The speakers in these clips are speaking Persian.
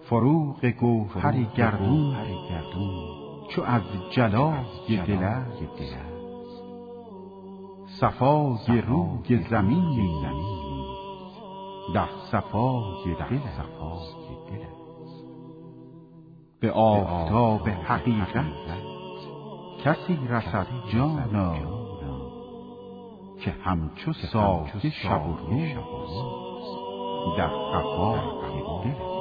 فروغ گوهر گردون چو از جلای دل است، صفای روی زمین در صفای دل است. به آفتاب حقیقت کسی رسد جانا، که همچو صافی شب و روز در قفای دل است.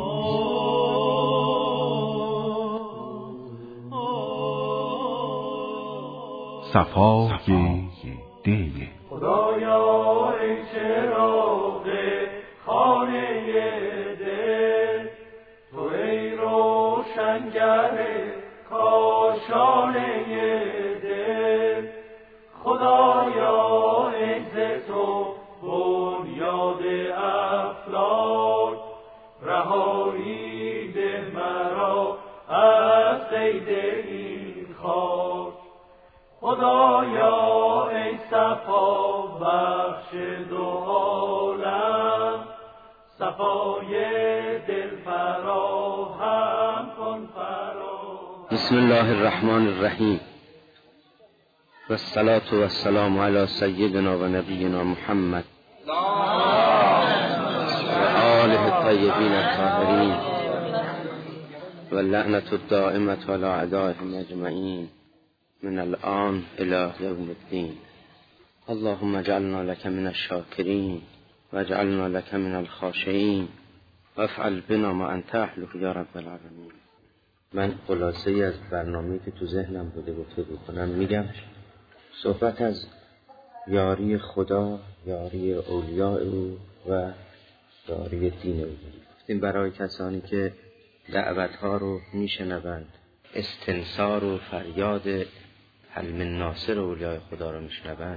صفای دل. خدایا ای چراغ خانه دل، تو ای روشنگر کاشانه دل، خدایا ای ز تو بنیاد افلاک، رهایی ده مرا از قید این خاک. خدایا ای صفا بخش دو عالم، صفای دل فراهم کن فراهم. بسم الله الرحمن الرحیم و الصلاة و السلام علی سیدنا و نبینا محمد و آله الطیبین الطاهرین و لعنت الدائمة علی اعدائهم اجمعین من الآن الی یوم الدین. اللهم اجعلنا لك من الشاکرین و اجعلنا لك من الخاشعین و افعل بنا ما انت اهله یا رب العالمین. من خلاصه ای از برنامه‌ای که تو ذهنم بوده گفتگو کنم میگم. صحبت از یاری خدا، یاری اولیاء او و یاری دین او. گفتیم برای کسانی که دعوتها رو میشنوند، استنصار و فریاد حل من ناصر اولیاء خدا رو میشنوند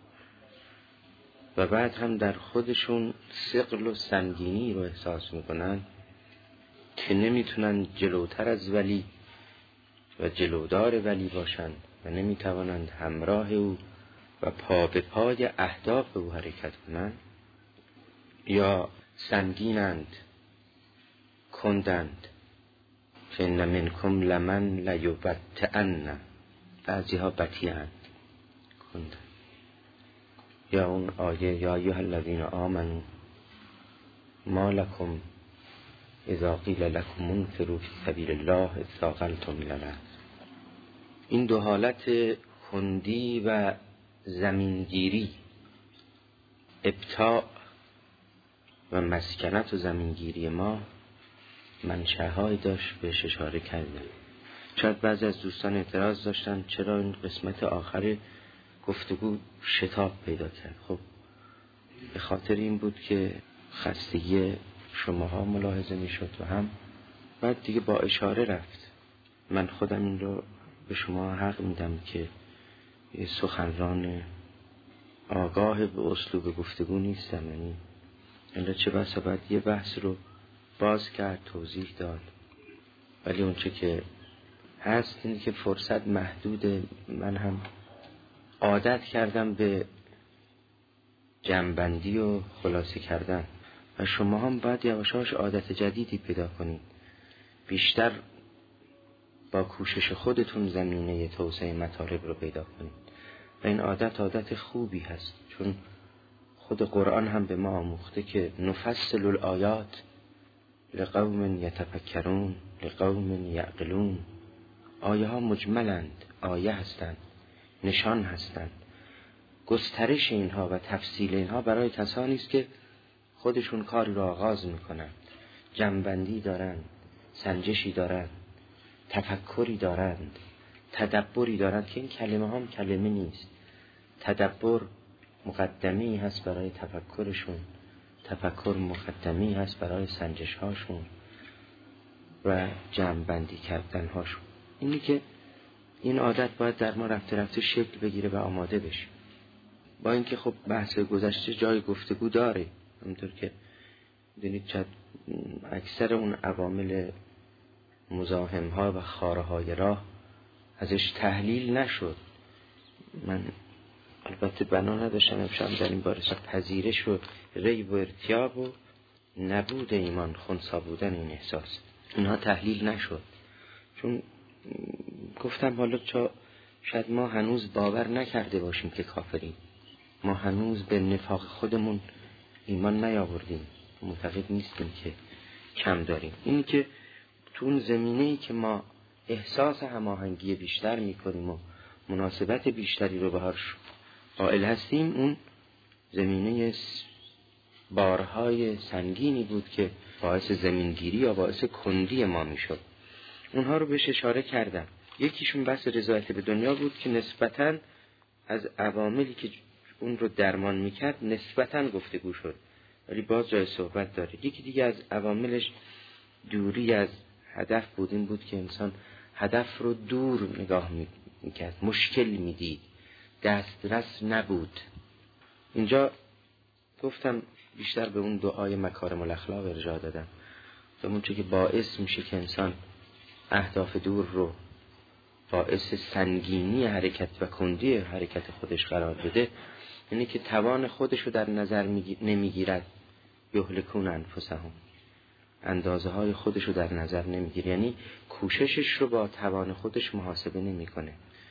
و بعد هم در خودشون ثقل و سنگینی رو احساس میکنن که نمیتونن جلوتر از ولی و جلودار ولی باشند و نمیتوانند همراه او و پا به پای اهداف او حرکت کنند، یا سنگینند، کندند، که ان منکم لمن لیبطئن، بعضی ها بطیئند، کندند. یا اون آیه یا ایها الذین آمنوا ما لکم اذا قیل لکم انفروا فی سبیل الله اثاقلتم الی الارض. این دو حالت کندی و زمینگیری، ابطاء و مسکنت و زمینگیری ما منشأهایی داشت بهش اشاره کردن. شاید بعضی از دوستان اعتراض داشتن چرا این قسمت آخر گفتگو شتاب پیدا کرد. خب به خاطر این بود که خستگی شماها ملاحظه می شد و هم بعد دیگه با اشاره رفت. من خودم این رو به شما حق میدم که یه سخنران آگاه به اسلوب گفتگو نیستم، یعنی الا چه بسا باید یه بحث رو باز کرد، توضیح داد، ولی اونچه که هست اینه که فرصت محدوده. من هم عادت کردم به جمع‌بندی و خلاصه کردن و شما هم باید یواشاش عادت جدیدی پیدا کنید، بیشتر با کوشش خودتون زمینه توسعه مطالب رو پیدا کنید و این عادت خوبی هست، چون خود قرآن هم به ما آموخته که نفصل الآیات لقوم یتفکرون لقوم یعقلون. آیه ها مجملند، آیه هستند، نشان هستند. گسترش اینها و تفصیل اینها برای کسانی است که خودشون کاری را آغاز میکنند، جنبندی دارند، سنجشی دارند، تفکری دارند، تدبری دارند، که این کلمه هم کلمه نیست. تدبر مقدمی هست برای تفکرشون، تفکر مقدمی هست برای سنجش هاشون و جمع‌بندی کردن هاشون. اینی که این عادت باید در ما رفته رفته شکل بگیره و آماده بشه. با اینکه خب بحث گذشته جای گفتگو داره، همونطور که می‌دونید شاید اکثر اون عوامل مزاحم ها و خاره های راه ازش تحلیل نشد. من البته بنا نداشتم امشب در این باره پذیرش و ریب و ارتیاب و نبود ایمان، خنثی بودن این احساس. اینها تحلیل نشد. چون گفتم حالا شاید ما هنوز باور نکرده باشیم که کافریم، ما هنوز به نفاق خودمون ایمان نیاوردیم، معتقد نیستیم که کم داریم. اینی که تو اون زمینه‌ای که ما احساس هماهنگی بیشتر میکنیم و مناسبت بیشتری رو بهش قائل هستیم، اون زمینه بارهای سنگینی بود که باعث زمینگیری یا باعث کندی ما میشد. اونها رو بهش اشاره کردم. یکیشون بحث رضایت به دنیا بود که نسبتاً از عواملی که اون رو درمان میکرد نسبتاً گفتگو شد، ولی باز جای صحبت داره. یکی دیگه از عواملش دوری از هدف بود. این بود که انسان هدف رو دور نگاه میکرد، مشکل میدید، دسترس نبود. اینجا گفتم بیشتر به اون دعای مکارم الاخلاق ارجاع دادم، به اون چه که باعث میشه که انسان اهداف دور رو باعث سنگینی حرکت و کندی حرکت خودش قرار بده. یعنی که توان خودش رو در نظر نمیگیرد، یهلکون انفسهم، اندازه های خودش رو در نظر نمیگیره، یعنی کوششش رو با توان خودش محاسبه نمیکنه،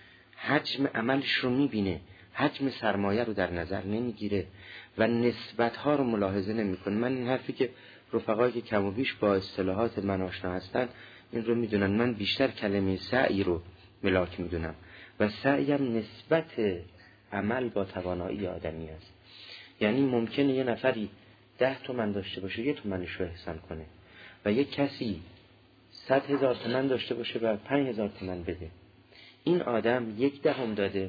حجم عملش رو میبینه، حجم سرمایه رو در نظر نمیگیره و نسبت ها رو ملاحظه نمیکنه. من این حرفی که رفقایی که کم و بیش با اصطلاحات من آشنا هستن این رو میدونن، من بیشتر کلمه سعی رو ملاک میدونم و سعیم نسبت عمل با توانایی آدمی است. یعنی ممکنه یه نفری 10 تومن داشته باشه 1 تومنش رو احسان کنه و یک کسی 100,000 تومن داشته باشه و 5,000 تومن بده. این آدم 1/10 داده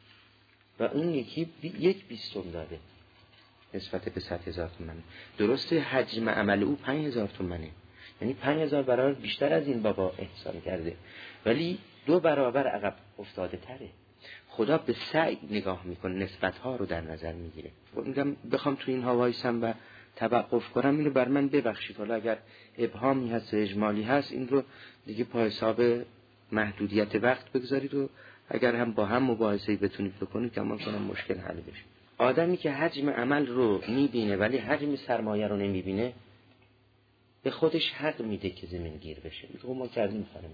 و اون یکی 1/20 داده نسبت به 100,000 تومن. درسته حجم عمل او 5,000 تومنه، یعنی 5,000 برابر بیشتر از این بابا احسان کرده، ولی 2 برابر عقب افتاده تره. خدا به سعی نگاه میکنه، نسبت ها رو در نظر میگیره. میگم بخوام تو اینها وایسم و توقف کنم اینو بر من ببخشید، حالا اگر ابهامی هست و اجمالی هست این رو دیگه پای حساب محدودیت وقت بگذارید و اگر هم با هم مباحثه‌ای بتونید بکنید گمان کنم مشکل حل بشه. آدمی که حجم عمل رو میبینه ولی حجم سرمایه رو نمیبینه به خودش حق میده که زمین گیر بشه، میگه ما کردیم کارمون.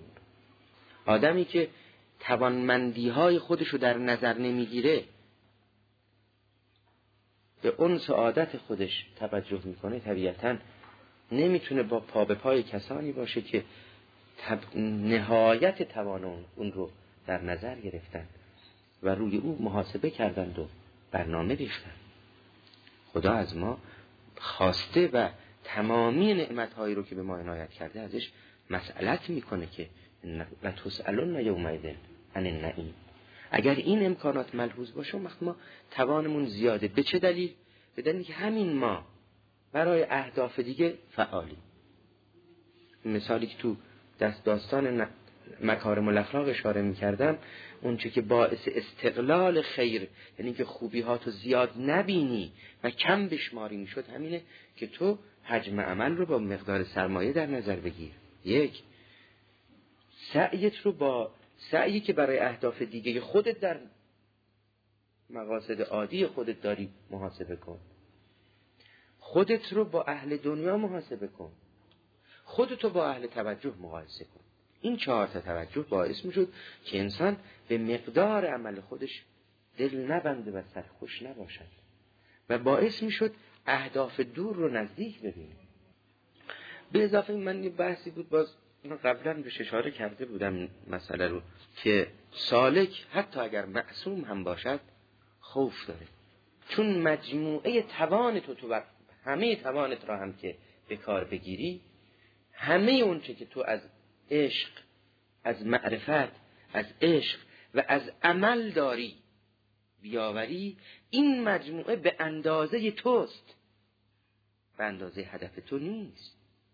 آدمی که توانمندی های خودش رو در نظر نمیگیره، به اون سعادت خودش توجه میکنه، طبیعتاً نمیتونه با پا به پای کسانی باشه که نهایت توان اون رو در نظر گرفتن و روی او محاسبه کردند و برنامه ریختن. خدا از ما خواسته و تمامی نعمت‌هایی رو که به ما عنایت کرده ازش مسئلت میکنه که و تسألون یومئذ عن النعیم. اگر این امکانات ملحوظ باشه وقت ما توانمون زیاده. به چه دلیل؟ به دلیلی که همین ما برای اهداف دیگه فعالیم. مثالی که تو داستان مکارم الاخلاق اشاره می‌کردم، اون چه که باعث استقلال خیر، یعنی که خوبی‌هاتو زیاد نبینی و کم بشماری میشد، همینه که تو حجم عمل رو با مقدار سرمایه در نظر بگیر. یک، سعیت رو با سعیی که برای اهداف دیگه خودت در مقاصد عادی خودت داری محاسبه کن. خودت رو با اهل دنیا محاسبه کن. خودتو با اهل توجه مقایسه کن. این 4 تا توجه باعث میشد که انسان به مقدار عمل خودش دل نبنده و سرخوش نباشد و باعث میشد اهداف دور رو نزدیک ببینه. به اضافه من یه بحثی بود باز قبلا بهش اشاره کرده بودم مسئله رو، که سالک حتی اگر معصوم هم باشد خوف داره، چون مجموعه توان تو همه توانت را هم که به کار بگیری، همه اون چه که تو از عشق، از معرفت، از عشق و از عمل داری بیاوری، این مجموعه به اندازه توست، به اندازه هدف تو نیست.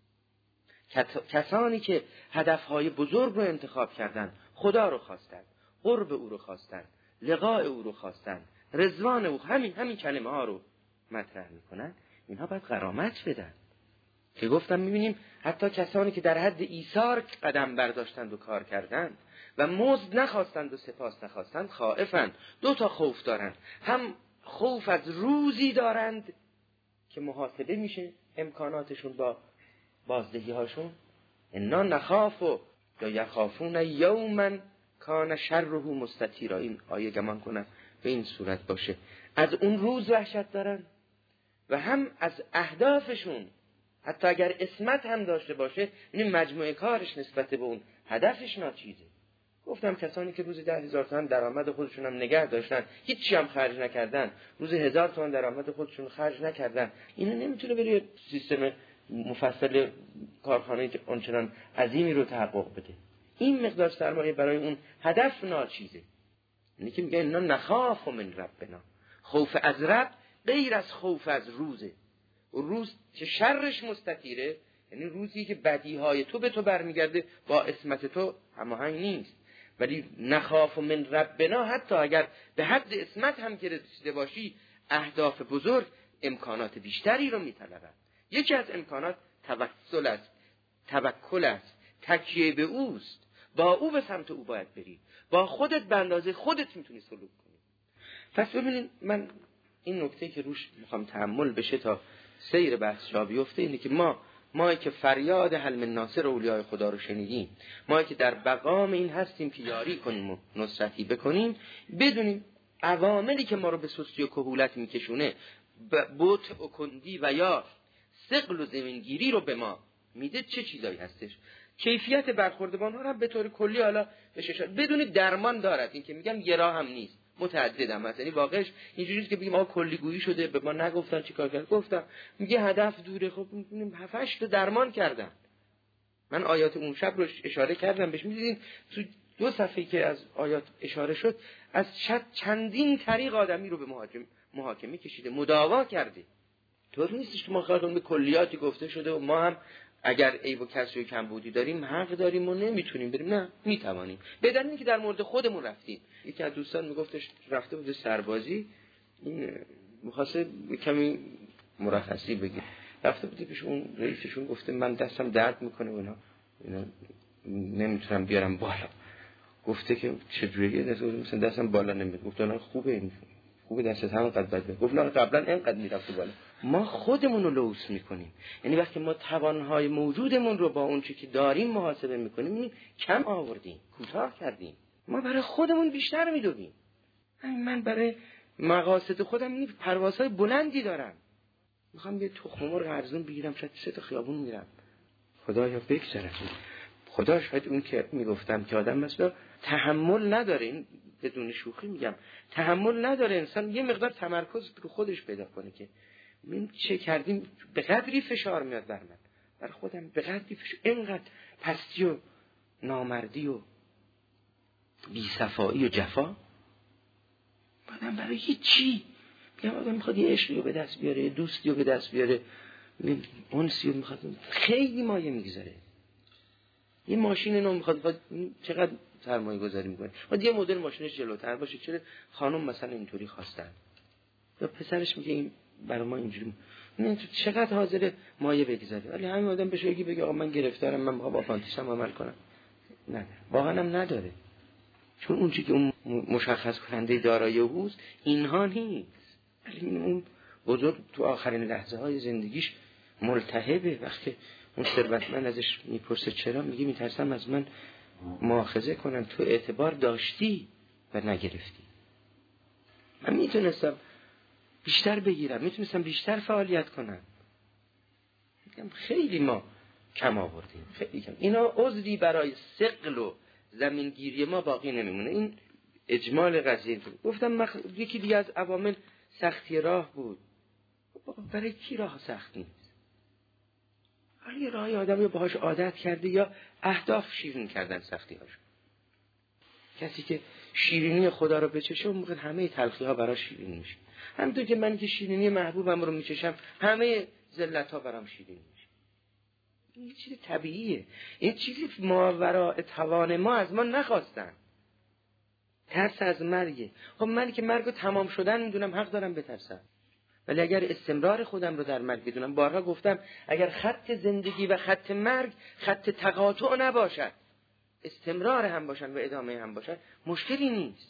کسانی که هدفهای بزرگ رو انتخاب کردن، خدا رو خواستن، قرب او رو خواستن، لقاء او رو خواستن، رضوان او، همین کلمه ها رو مطرح میکنن، اینها باید غرامت بدن. که گفتم میبینیم حتی کسانی که در حد ایثار قدم برداشتند و کار کردند و مزد نخواستند و سپاس نخواستند، خائفند. 2 تا خوف دارند، هم خوف از روزی دارند که محاسبه میشه امکاناتشون با بازدهی هاشون، انا نخاف یا یخافون یوما کان شره مستطیرا. این آیه گمان کنم به این صورت باشه. از اون روز وحشت دارن و هم از اهدافشون، حتی اگر اسمت هم داشته باشه، این مجموعه کارش نسبت به اون هدفش ناچیزه. گفتم کسانی که روزی 10,000 تومان درآمد خودشون هم نگه داشتن، هیچی هم خرج نکردن، روزی 1,000 تومان درآمد خودشون خرج نکردن، اینو نمیتونه بری سیستم مفصل کارخانه آنچنان عظیمی رو تحقق بده. این مقدار سرمایه برای اون هدف ناچیزه. یعنی که میگه اینا نخاف من ربنا، خوف از رب غیر از خوف از روزه. و روز که شرش مستطیره، یعنی روزی که بدیهای تو به تو برمیگرده، با اسمت تو هماهنگ نیست. ولی نخاف من ربنا، حتی اگر به حد اسمت هم که رسیده باشی، اهداف بزرگ امکانات بیشتری رو میطلبند. یکی از امکانات توسل است، توکل است، تکیه به اوست. با او به سمت او باید بری، با خودت به اندازه خودت میتونی سلوک کنی. پس ببینید، من این نکته که روش میخوام تأمل بشه تا سیر بحث جا بیفته اینه که ما که فریاد حل من ناصر اولیاء خدا رو شنیدیم، ما که در بقام این هستیم که یاری کنیم و نصرتی بکنیم، بدونیم عواملی که ما رو به سستی و کهولت میکشونه، بوت و کندی و یا ثقل و زمینگیری رو به ما میده، چه چیزایی هستش. کیفیت برخورد با اونها رو به طور کلی حالا بشه بدونید درمان دارد. این که میگم یه راه هم نیست، متعدد هم هست. یعنی واقعش اینجوریه که بگیم آقا کلی گویی شده، به ما نگفتن چیکار کرد. گفتم میگه هدف دوره، خب میبینیم 7-8 تا درمان کردن. من آیات اون شب رو اشاره کردم بهش، می‌دیدین تو 2 صفحه‌ای که از آیات اشاره شد، از چندین طریق آدمی رو به محاکمه کشیده، مداوا کرده. طور نیستش که ما خودمون به کلیاتی گفته شده و ما هم اگر عیب و کسری و کمبودی داریم حق داریم و نمیتونیم بریم. نه، میتوانیم. بدون اینکه در مورد خودمون رفتیم. یکی از دوستان میگفتش رفته بود سربازی، این می‌خواسته کمی مرخصی بگیر، رفته بود پیش اون رئیسشون، گفته من دستم درد میکنه و اینا نمیتونم بیارم بالا. گفته که چجوریه دستم بالا نمیاد. گفت نه خوبه، این خوبه دستت همونقدر بده. گفت نه قبلا اینقدر میرفت بالا. ما خودمون رو لوث میکنیم. یعنی وقتی ما توانهای موجودمون رو با اون چیزی که داریم محاسبه میکنیم، میبینیم کم آوردیم، کوتاه کردیم. ما برای خودمون بیشتر میدویم. من برای مقاصد خودم پروازهای بلندی دارم. میخوام یه تخم مرغ ارزون بگیرم، شاید 3 تا خیابون میرم. خدایا بگذره. خدا شاید اون که میگفتم که آدم مثلا تحمل نداره، این بدون شوخی میگم، تحمل نداره انسان یه مقدار تمرکز رو خودش پیدا کنه که من چه کردیم، به قدری فشار میاد بر من، بر خودم به قدری فشار، اینقدر پستی و نامردی و بی‌صفایی و جفا آدم برای هیچی. میگم آدم میخواد یه عشقی رو به دست بیاره، یه دوستی رو به دست بیاره، اونسی رو میخواد، خیلی مایه میگذاره. یه ماشین نو میخواد، چقدر سرمایه گذاری میکنه، بعد یه مدل ماشینش جلوتر باشه. چرا خانم مثلا اینطوری خواستن، یا پسرش میگه این برای ما اینجوری، نه چقدر حاضر مایه بگذاره. ولی همین آدم بشه بگه آقا من گرفتارم، من میخوام با فانتزیام عمل کنم، نه واقعا هم نداره. چون اون چیزی که اون مشخص کننده دارایی اوست اینها نیست. ولی اون بزرگ تو آخرین لحظه های زندگیش ملتهبه. وقتی اون ثروتمند ازش میپرسه چرا، میگه میترسم از من مؤاخذه کنن، تو اعتبار داشتی و نگرفتی. من میتونستم بیشتر بگیرم، میتونستم بیشتر فعالیت کنم. میگم خیلی ما کم آوردیم، خیلی کم. اینا عذری برای ثقل و زمینگیری ما باقی نمیمونه. این اجمال قضیه. گفتم یکی دیگه از عوامل سختی راه بود. برای کی راه سخت نیست؟ ولی راهی آدمی باهاش عادت کرده یا اهداف شیرین کردن سختی هاش. کسی که شیرینی خدا رو بچشه اون موقع همه تلخی ها براش شیرین میشه. همونطور که من که شیرینی محبوبم رو میچشم، همه ذلت ها برام شیرین میشه. این چیز طبیعیه. این چیزی ماوراء توان ما از ما نخواستن. ترس از مرگه. خب من که مرگ تمام شدن میدونم، حق دارم بترسم. ولی اگر استمرار خودم رو در مرگ بدونم، بارها گفتم اگر خط زندگی و خط مرگ خط تقاطع نباشد، استمرار هم باشن و ادامه هم باشد، مشکلی نیست.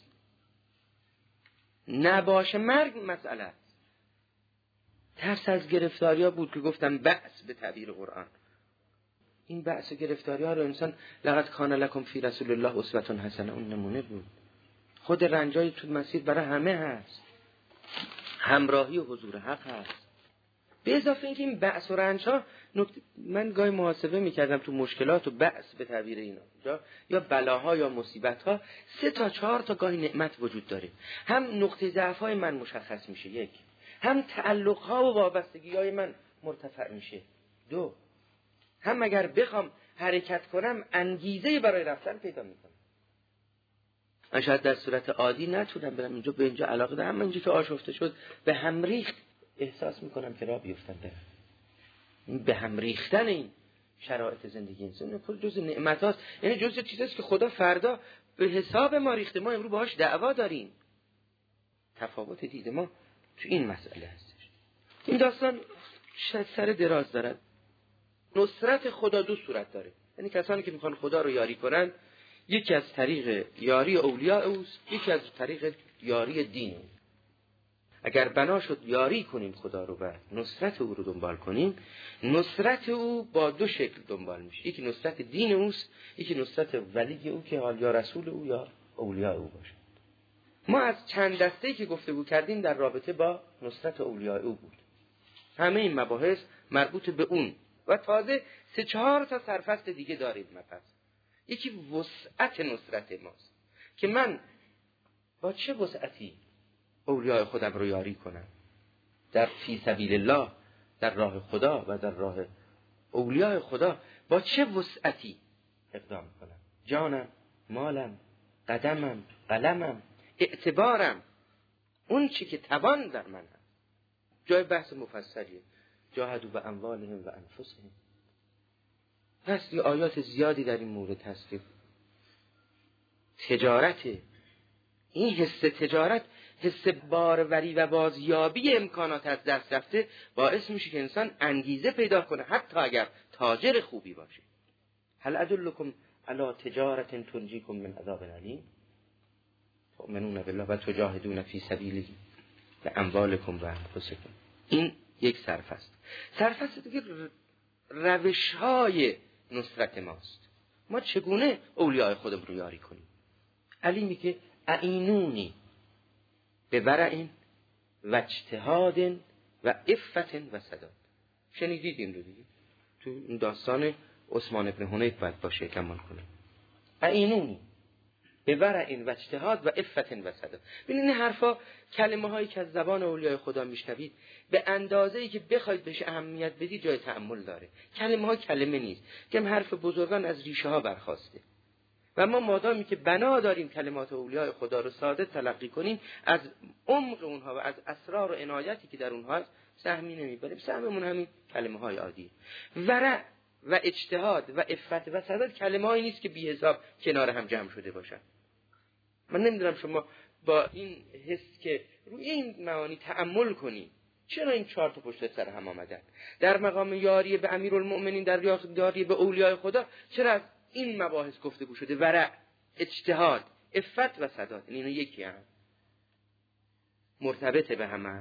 نباشه مرگ مسئله است. ترس از گرفتاریا بود که گفتم بأس به تعبیر قرآن. این بأس و گرفتاری ها رو انسان لقد کان لکم فی رسول الله اسوة حسنه اون نمونه بود. خود رنجای تو مسیر برای همه هست، همراهی و حضور حق هست. به اضافه اینکه این بأس و رنج ها من گاهی محاسبه میکردم تو مشکلات و بأس به تعبیر اینا یا بلاها یا مصیبت ها 3 تا 4 تا گاهی نعمت وجود داره. هم نقطه ضعف های من مشخص میشه 1، هم تعلق ها و وابستگی های من مرتفع میشه 2، هم اگر بخوام حرکت کنم انگیزه برای رفتن پیدا میکنم. من شاید در صورت عادی نتونم برم اینجا به اینجا علاقه دارم، اما اینجا که آشفته شد به هم ریخت احساس میکنم که راه بیفتم برم. این به هم ریختن این شرایط زندگی انسان جزء نعمت هاست، یعنی جزء چیزاست که خدا فردا به حساب ما ریخته، ما امروز باهاش دعوا داریم. تفاوت دید ما تو این مسئله هستش. این داستان سر دراز دارد. نصرت خدا 2 صورت داره، یعنی کسانی که میخوان خدا رو یاری کنن، یکی از طریق یاری اولیاء اوست، یکی از طریق یاری دین اوست. اگر بنا شد یاری کنیم خدا رو و نصرت او رو دنبال کنیم، نصرت او با 2 شکل دنبال میشه. یکی نصرت دین اوست، یکی نصرت ولی او که حال یا رسول او یا اولیاء او باشه. ما از چند دسته‌ای که گفتگو کردیم در رابطه با نصرت اولیاء او بود. همه این مباحث مربوط به اون و تازه 3-4 تا سرفصل دیگه داریم. مپس یکی وسعت نصرت ماست که من با چه وسعتی اولیاء خودم رو یاری کنم در فی سبیل الله، در راه خدا و در راه اولیاء خدا، با چه وسعتی اقدام کنم. جانم، مالم، قدمم، قلمم، اعتبارم، اون چی که توان در من هست. جای بحث مفصلیه. جاهدوا به اموالهم و انفسهم. هست یه آیات زیادی در این مورد هست که تجارت، این حس تجارت، حس باروری و بازیابی امکانات از دست رفته باعث میشه که انسان انگیزه پیدا کنه حتی اگر تاجر خوبی باشه. هل ادلکم علی تجارت تنجیکم من عذاب الیم تؤمنون بالله و تجاهدون فی سبیله و اموالکم و انفسکم. این یک سرفصل. سرفصل دیگه روش‌های نصرت ماست. ما چگونه اولیاء خودمون رو یاری کنیم؟ علی میگه اعینونی به ورع و اجتهاد و عفت و سداد. شنیدید این رو دیگه؟ تو داستان عثمان ابن حنیف باید باشه کمان کنه. اعینونی به ورع و اجتهاد و عفت و سداد. ببینید این حرفا کلمه هایی که از زبان اولیاء خدا میشنوید به اندازه‌ای که بخواید بهش اهمیت بدید جای تأمل داره. کلمه ها کلمه نیست، که حرف بزرگان از ریشه ها برخواسته و ما مادامی که بنا داریم کلمات اولیاء خدا رو ساده تلقی کنیم، از عمق اونها و از اسرار و عنایتی که در اونها هست سهمی نمیبریم. سهممون همین کلمه های عادی. ورع و اجتهاد و عفت و سداد کلمه هایی نیست که بی حساب کنار هم جمع شده باشن. من نمیدونم شما با این حس که روی این معانی تأمل کنید چرا این 4 تا پشت سر هم آمدن. در مقام یاری به امیرالمؤمنین، در یاری به اولیاء خدا، چرا از این مباحث گفتگو شده؟ ورع، اجتهاد، عفت و سداد. اینو یکی هم مرتبط به هم.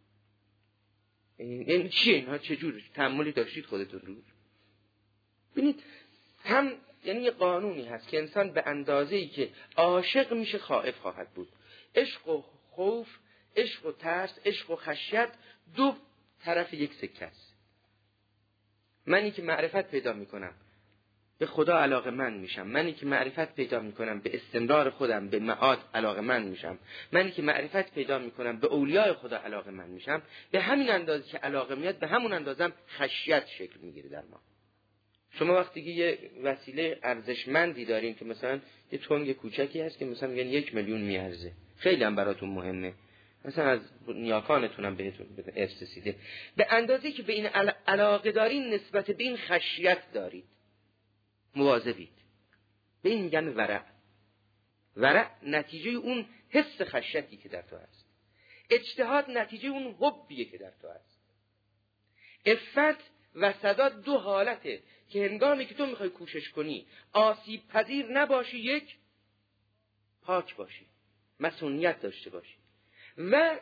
این چیه اینها؟ چجور تأملی داشتید خودتون روش؟ ببینید هم یعنی یه قانونی هست که انسان به اندازه‌ای که عاشق میشه خائف خواهد بود. عشق و خوف، عشق و ترس، عشق و خشیت 2 طرف یک سکه است. منی که معرفت پیدا میکنم به خدا علاقه‌مند میشم، منی که معرفت پیدا میکنم به استمرار خودم به معاد علاقه‌مند میشم، منی که معرفت پیدا میکنم به اولیاء خدا علاقه‌مند میشم. به همین اندازه که علاقه میاد به همون اندازه خشیت شکل میگیره در ما. شما وقتی که یه وسیله ارزشمندی دارین که مثلا یه تنگ کوچکی هست که مثلا میگن 1 میلیون میارزه، خیلی هم براتون مهمه، مثلا از نیاکانتون هم بهتون ارث رسیده، به اندازه‌ای که به این علاقه دارین نسبت به این خشیت دارید، مواظبید. به این میگن ورع. ورع نتیجه اون حس خشیتی که در تو هست. اجتهاد نتیجه اون حبیه که در تو هست. عفت و سداد 2 حالته که هنگامی که تو میخوای کوشش کنی آسیب پذیر نباشی، 1 پاک باشی، مسئولیت داشته باشی و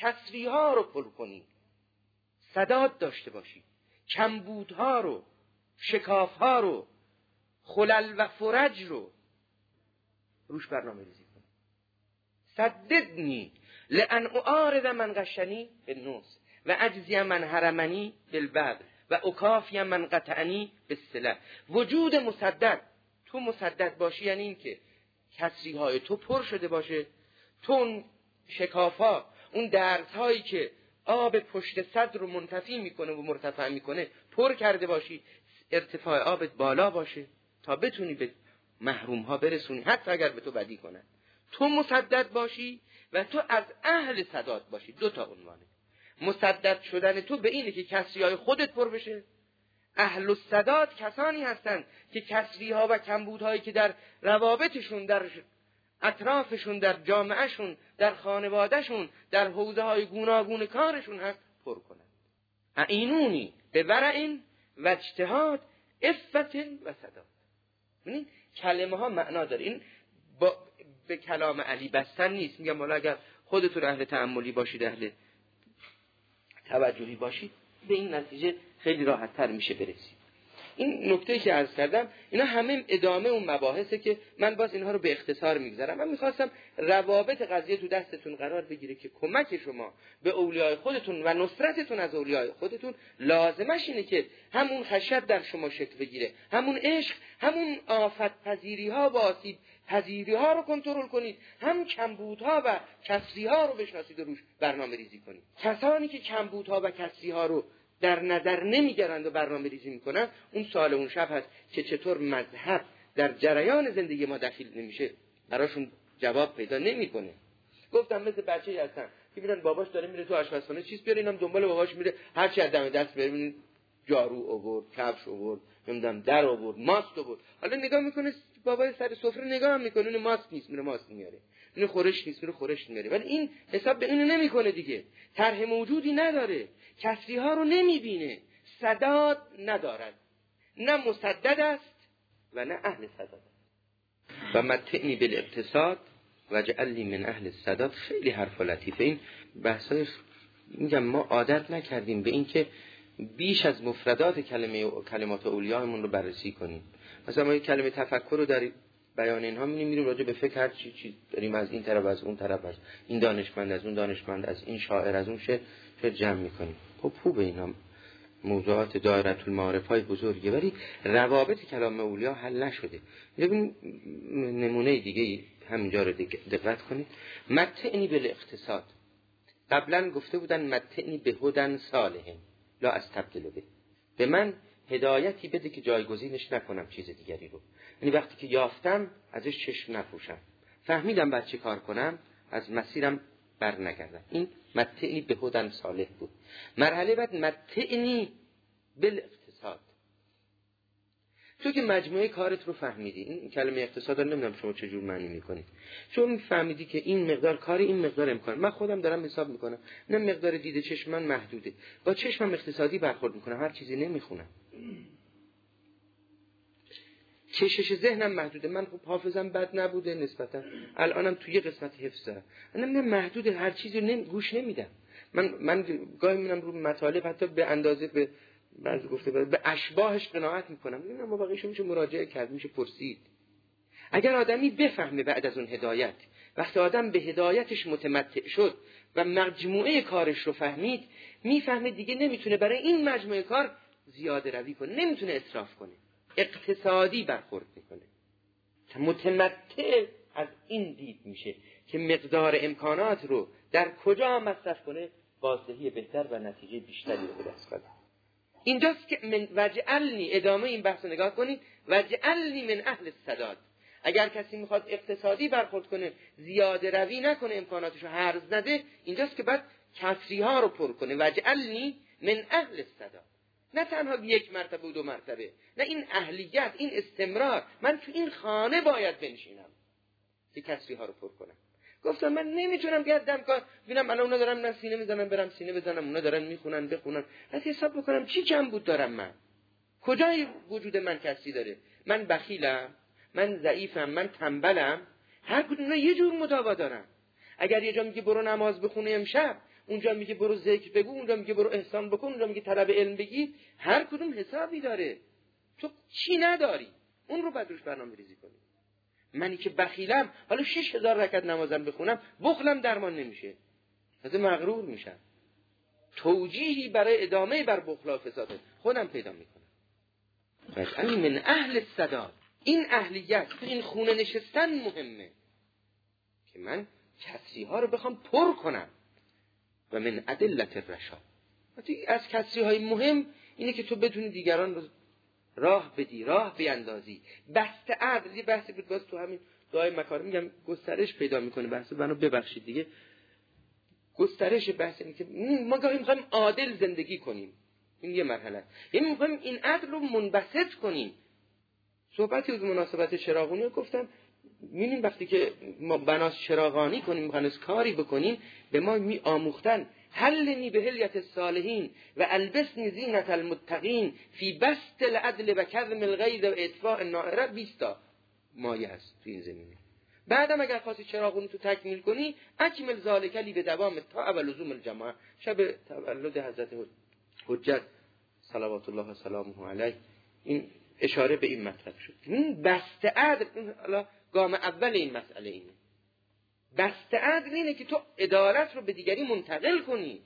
کسریها رو پر کنی، سداد داشته باشی، کمبودها رو شکاف‌ها رو، خلل و فرج رو روش برنامه ریزی کنه. سددنی لأن اعارض من غشنی بالنص و اجزی من حرمنی بالبذل و اکافی من قطعنی بالصلة. وجود مسدد، تو مسدد باشی یعنی این که کسری های تو پر شده باشه، تو اون شکافا، اون درزهایی که آب پشت صدر رو منتفی میکنه و مرتفع میکنه پر کرده باشی، ارتفاع آبت بالا باشه تا بتونی به محروم ها برسونی حتی اگر به تو بدی کنن. تو مسدد باشی و تو از اهل سداد باشی. 2 تا عنوانه. مسدد شدن تو به اینه که کسری های خودت پر بشه. اهل السداد کسانی هستند که کسری ها و کمبودهایی که در روابطشون، در اطرافشون، در جامعهشون، در خانوادهشون، در حوزه های گوناگون کارشون هست پر کنند. اعینونی به ورع و اجتهاد عفت و سداد. ببینید کلمه ها معنا داره. این به کلام علی بستن نیست. میگم والا اگر خودتون اهل تأملی باشید، اهل توجهی باشید، به این نتیجه خیلی راحت تر میشه برسید. این نکته که عرض کردم اینا همه ادامه اون مباحثه که من باز اینها رو به اختصار میگذارم. من میخواستم روابط قضیه تو دستتون قرار بگیره که کمک شما به اولیای خودتون و نصرتتون از اولیای خودتون لازمش اینه که همون خشیت در شما شکل بگیره، همون عشق، همون آفت پذیری ها و آسیب پذیری ها رو کنترل کنید، هم کمبودها و کسری ها رو بشناسید و روش برنامه ریزی کنید. کسانی که کمبودها و کسری ها رو در نظر نمیگرند و برنامه ریزی میکنن، اون سوال اون شب هست که چطور مذهب در جریان زندگی ما دخیل نمیشه، براشون جواب پیدا نمیکنه. گفتم مثل بچه‌ای هستن که میرن باباش داره میره تو آشپزخونه چیز بیاره، اینم دنبال باباش میره، هر چی از دم دست ببینید جارو آورد، کفش آورد، نمیدونم در آورد، ماست آورد. حالا نگاه میکنه بابا سر سفره نگاه میکنه، اون ماست نیست، میره ماست میاره، این خورش نیست، میره خورش میاره، ولی این حساب به اینو نمیکنه دیگه. طرح موجودی نداره، کسری ها رو نمیبینه، سداد ندارد، نه مسدد است و نه اهل سداد. و متعنی بالاقتصاد و جعلنی من اهل السداد. خیلی حرف لطیفه. این بحثای میگم ما عادت نکردیم به این که بیش از مفردات کلمات اولیاءمون رو بررسی کنیم. مثلا ما یک کلمه تفکر رو در بیان اینها می‌بینیم راجع به فکر هر چی داریم، از این طرف از اون طرف، از این دانشمند از اون دانشمند، از این شاعر از اون شعر جمع می‌کنیم. خب خوبه اینا موضوعات دایره المعارف‌های بزرگه، ولی روابط کلام اولیاء حل نشده. ببین نمونه دیگه همینجا رو دقت کنید. متعنی بالاقتصاد. قبلا گفته بودن متعنی به هدن صالحین لا استبدل به من هدایتی بده که جایگزینش نکنم چیز دیگری رو. یعنی وقتی که یافتم ازش چشم نپوشم، فهمیدم بعد چه کار کنم، از مسیرم بر نگردم. این متعنی به هدن صالح بود. مرحله بعد متعنی بالاقتصاد. تو که مجموعه کارت رو فهمیدی، این کلمه اقتصاد رو نمیدونم شما چجور معنی میکنید، چون فهمیدی که این مقدار کاری، این مقدار امکان، من خودم دارم حساب میکنم، نه مقدار دید چشم من محدوده، با چشمم اقتصادی برخورد میکنم، هر چیزی نمیخونم، کشش ذهنم محدوده، من خب حافظم بد نبوده نسبتا، الانم توی قسمت حفظ دارم، من محدوده، هر چیزی گوش نمیدم. من گاهی میرم رو مطالب حتی به اندازه به بعضی گفته به اشباهش قناعت میکنم، میگم ما باقیش میشه مراجعه کرد، میشه پرسید. اگر آدمی بفهمه بعد از اون هدایت، وقتی آدم به هدایتش متمتع شد و مجموعه کارش رو فهمید، میفهمه دیگه نمیتونه برای این مجموعه کار زیاده روی کنه، نمیتونه اسراف کنه، اقتصادی برخورد میکنه. متمتع از این دید میشه که مقدار امکانات رو در کجا مصرف کنه، بازدهی بهتر و نتیجه بیشتری رو به دست کنه. اینجاست که من وجعلنی، ادامه این بحث رو نگاه کنید، وجعلنی من اهل السداد. اگر کسی میخواد اقتصادی برخورد کنه، زیاده روی نکنه، امکاناتشو هرز نده، اینجاست که بعد کسری ها رو پر کنه. وجعلنی من اهل السداد، نه تنها یک مرتبه و 2 مرتبه، نه، این اهلیت، این استمرار، من تو این خانه باید بنشینم که کسری ها رو پر کنم. گفتم من نمیتونم که دم کار ببینم الان اونا دارن من سینه میزنن، برم سینه بزنم، اونا دارن میخونن بخونن، از حساب بکنم چی کم بود دارم من، کجای وجود من کسی داره، من بخیلم، من ضعیفم، من تنبلم، هر کدوم اینا یه جور مداوا دارن. اگر یه جا میگه برو نماز بخونه امشب، اونجا میگه برو ذکر بگو، اونجا میگه برو احسان بکن، اونجا میگه طلب علم بگی، هر کدوم حسابی داره. تو چی نداری اون رو بعد روش برنامه ریزی کنی. منی که بخیلم حالا 6000 رکعت نمازم بخونم بخلم درمان نمیشه، از مغرور میشم، توجیهی برای ادامه بر بخل و فساد خودم پیدا میکنم. پس من اهل السداد، این اهلیت این خونه نشستن مهمه که من کسری ها رو بخوام پر کنم. و من ادلت الرشاد، از کسری های مهم اینه که تو بدونی دیگران رو راه بدی، راه بیندازی. بسط عدل، یه بحثی بود باز تو همین دعای مکارم میگم گسترش پیدا میکنه بحث، منو ببخشید دیگه. گسترش بحث اینه که ما گاهی میخوایم عادل زندگی کنیم، این یه مرحله، یعنی میخوایم این عدل رو منبسط کنیم. صحبتی از مناسبت چراغونی رو گفتم، می‌بینیم وقتی که ما بناس چراغانی کنیم، می‌خوایم کاری بکنیم، به ما آموختن حلنی به هلیت الصالحین و البسنی زینت المتقین فی بسط العدل و کظم الغیظ و اطفاء النائره. 20 تا مایه است تو این زمینه. بعدم اگر خواستی چراغونی تو تکمیل کنی، اکمل ذالک لی به دوام الطاعه و لزوم الجماعه. شب تولد حضرت حجت صلوات الله و سلامه علیه این اشاره به این مطلب شد. این بسط عدل، حالا گام اول این مسئله اینه. بسط عدل اینه که تو عدالت رو به دیگری منتقل کنی.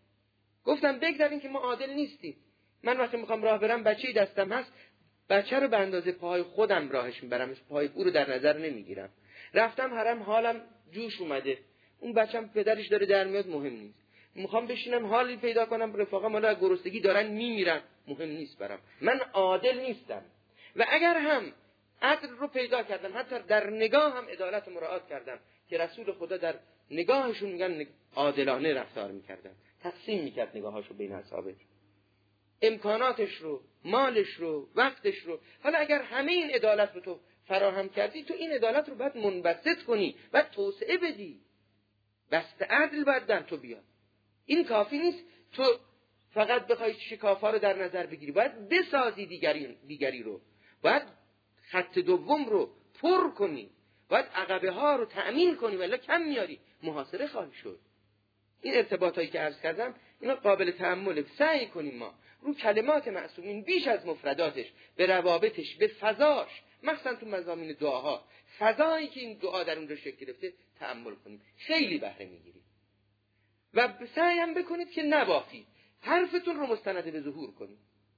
گفتم بگذاریم که ما عادل نیستیم. من وقتی میخوام راه برم، بچه‌ای دستم هست، بچه رو به اندازه پای خودم راهش میبرم، پای او رو در نظر نمیگیرم. رفتم حرم، حالم جوش اومده، اون بچم پدرش داره در میاد، مهم نیست. میخوام بشینم حالی پیدا کنم، رفاقم حالا گرسنگی دارن میمیرن، مهم نیست برام. من عادل نیستم. و اگر هم عدل رو پیدا کردم، حتی در نگاه هم عدالت مراعات کردم که رسول خدا در نگاهشون میگن عادلانه رفتار میکردن، تقسیم میکرد نگاهاشو بین اصحابش، امکاناتش رو، مالش رو، وقتش رو. حالا اگر همه این عدالت رو تو فراهم کردی، تو این عدالت رو باید منبسط کنی، باید توسعه بدی. بسط عدل باید در تو بیاد. این کافی نیست تو فقط بخوای شکافا رو در نظر بگیری، باید بسازی دیگری رو، باید خط دوم رو پر کنی، باید عقبه ها رو تأمین کنی، ولی کم میاری محاصره خواهی شد. این ارتباطایی که عرض کردم اینا قابل تأمله. سعی کنیم ما رو کلمات معصومین بیش از مفرداتش، به روابطش، به فضاش، مثلا تو مضامین دعاها، فضایی که این دعا در اونجا شکل گرفته تأمل کنیم، خیلی بهره میگیریم. و سعی هم بکنید که نبافید، حرفتون رو مستند به ظهور کنید.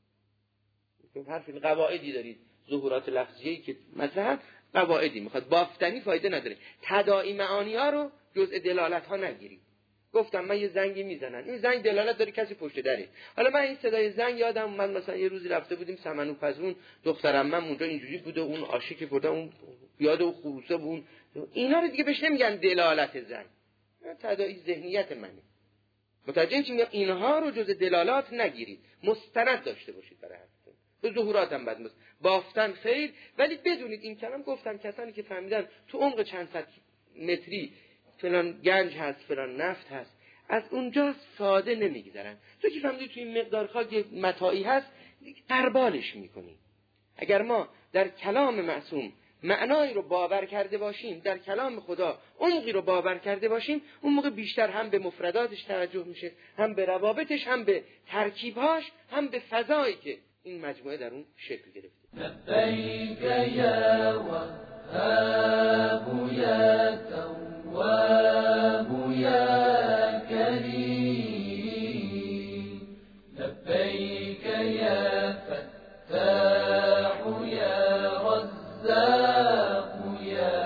حرف قواعدی دارید، ظهورات لفظیه‌ای که مثلا قواعدی میخواد، بافتنی فایده نداره. تداعی معانی ها رو جزء دلالت ها نگیرید. گفتم من یه زنگی میزنن، این زنگ دلالت داره کسی پشت دره. حالا من این صدای زنگ یادم من مثلا یه روزی رفته بودیم سمنوپزون، دخترم من اونجا اینجوری بوده، اون آشی که برده، اون یاد و خروسه بود، اینا رو دیگه بهش نمیگن دلالت زنگ، تداعی ذهنیت منه. متوجه چی میگم؟ اینها رو جزء دلالات نگیرید، مستند داشته باشید برای حرفتون. به ظهورات هم بد بافتن خیر، ولی بدونید این کلام گفتم کسانی که فهمیدن تو عمق چند صد متری فلان گنج هست، فلان نفت هست، از اونجا ساده نمیگذرن. تو که فهمیدی تو این مقدار خاک متاعی هست، قربالش میکنی. اگر ما در کلام معصوم معنایی رو باور کرده باشیم، در کلام خدا عمقی رو باور کرده باشیم، اون موقع بیشتر هم به مفرداتش توجه میشه، هم به روابطش، هم به ترکیبهاش، هم به فضایی که این مجموعه در اون شکل گرفته. لبیک یا وهاب یا تواب یا کریم، لبیک یا فتاح یا رزاق یا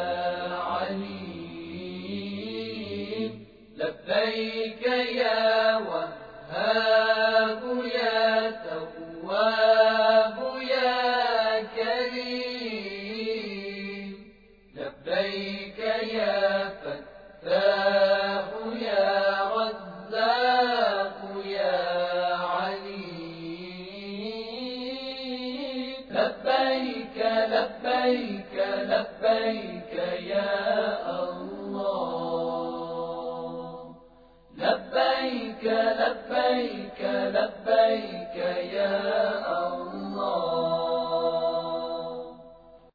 علیم، لبیک یا وهاب یا تواب یا کریم، لبیک یا فتاح یا رزاق یا علیم، لبیک لبیک لبیک یا الله، لبیک لبیک لبیک یا الله.